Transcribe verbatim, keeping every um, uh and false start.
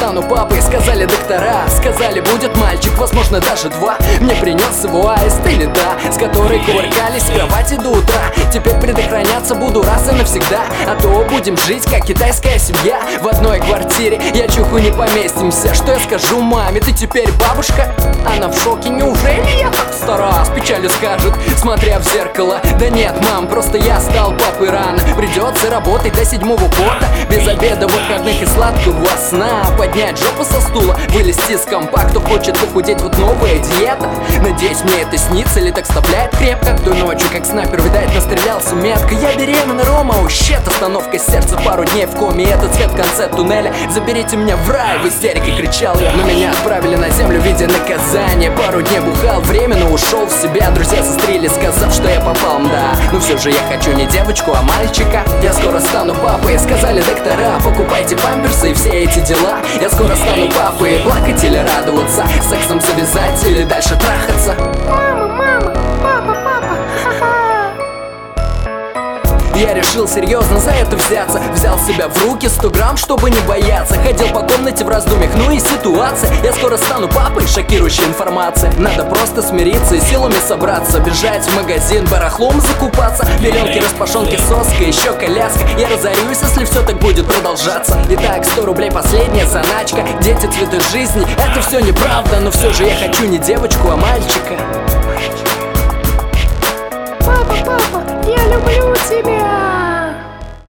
стану папой, сказали доктора. Сказали, будет мальчик, возможно даже два. Мне принес его аист или да, с которой кувыркались в кровати до утра. Теперь предохраняться буду раз и навсегда, а то будем жить как китайская семья в одной квартире. Я чуху не поместимся. Что я скажу маме? Ты теперь бабушка? Она в шоке. Неужели я так стара? С печалью скажет, смотря в зеркало. Да нет, мам, просто я стал папой рано. Придется работать до седьмого пота, без обеда, выходных и сладкого сна. Поднять жопу со стула, вылезти из компакта. Хочет похудеть, вот новая диета. Надеюсь, мне это снится или так вставляет крепко. Той ночью, как снайпер, видать, настрелялся метко. Я беременна, Рома, о щет. Остановка сердца, пару дней в коме. Это цвет в конце туннеля. Заберите меня в рай, в истерике кричал я. Но меня отправили на землю в виде наказания. Пару дней бухал, временно ушел в себя. Друзья застрели, сказав, что я попал, да. Но все же я хочу не девочку, а мальчика. Я скоро стану папой, сказали доктора. Покупайте памперсы и все эти дела. Я скоро стану папой, плакать или радоваться, сексом завязать или дальше трахаться. Мама, мама, папа, папа, ха-ха. Я решил серьезно за это взяться. Взял себя в руки, сто грамм, чтобы не бояться. Ходил по комнате в раздумьях, ну и ситуация. Я скоро стану папой, шокирующая информация. Надо просто смириться и силами собраться. Бежать в магазин, барахлом закупаться. Пеленки, распашонки, соска, еще коляска. Я разорюсь, если все так будет продолжаться. Итак, сто рублей последняя заначка. Дети, цветы жизни, это все неправда. Но все же я хочу не девочку, а мальчика. Папа, папа, я люблю тебя.